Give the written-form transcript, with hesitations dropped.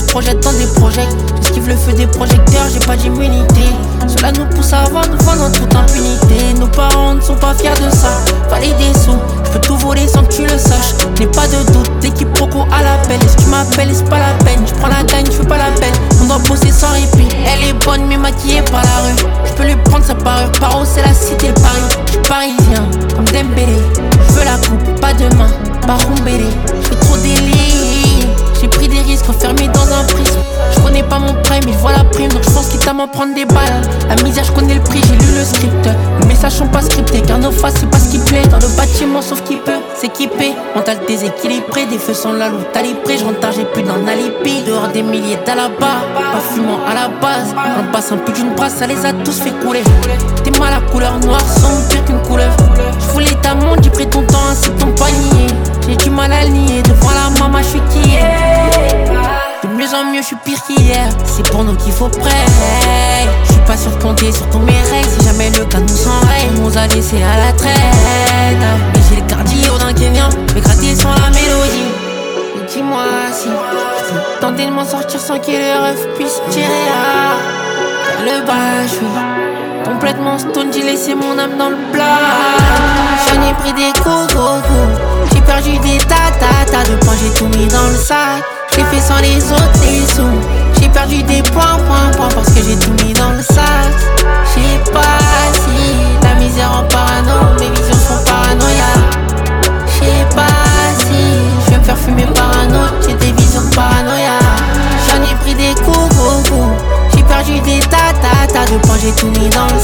projette dans des projets. J'esquive le feu des projecteurs, j'ai pas d'immunité. Cela nous pousse à avoir nous vendre en toute impunité. Nos parents ne sont pas fiers de ça. Fallait des sous, je peux tout voler sans que tu le saches. N'aie pas de doute, l'équipe Proco à l'appel. Est-ce que tu m'appelles, c'est pas la peine. Je prends la gagne, je fais pas la peine. On doit bosser sans répit. Elle est bonne mais maquillée par la rue. Je peux lui prendre sa parure. Paro c'est la cité, le Paris. Je suis parisien, comme Dembélé. Je veux la coupe, pas demain, pas Roumbélé. Je fais trop délire. J'ai pris des risques enfermés dans un prisme. Je connais pas mon prime, il voit la prime. Donc je pense qu'il t'a m'en prendre des balles. La misère, je connais le prix, j'ai lu le script. Les messages sont pas scriptés, car nos faces c'est pas ce qui plaît. Dans le bâtiment, sauf qui peut s'équiper. Mental déséquilibré, des feux sont là, l'eau calibré. Je rentre tard, j'ai plus d'un alibi. Dehors des milliers d'Alaba, pas fumant à la base. On passe un peu d'une brasse, ça les a tous fait couler. T'es mal à couleur noire, sombre, pire qu'une couleuvre. Je voulais ta montre, j'ai pris ton temps, ainsi ton panier. J'ai du mal à le nier, devant la maman, je suis qui est. De mieux en mieux, je suis pire qu'hier. C'est pour nous qu'il faut prêt. Je suis pas sûr de compter sur tous mes règles. Si jamais le cas nous s'enraye, on nous a laissé à la traîne. Et j'ai le cardio d'un Kenyan, mais gratter sans la mélodie. Et dis-moi si je peux tenter de m'en sortir sans que les refs puissent tirer à le bas. Je suis complètement stone, j'ai laissé mon âme dans le plat. J'en ai pris des coups. J'ai perdu des ta de points, j'ai tout mis dans le sac. J'ai fait sans les autres les sous. J'ai perdu des points parce que j'ai tout mis dans le sac. J'sais pas si la misère en parano, mes visions sont paranoïa. J'sais pas si je vais me faire fumer par un autre, j'ai des visions de paranoïa. J'en ai pris des coups. J'ai perdu des ta de points, j'ai tout mis dans le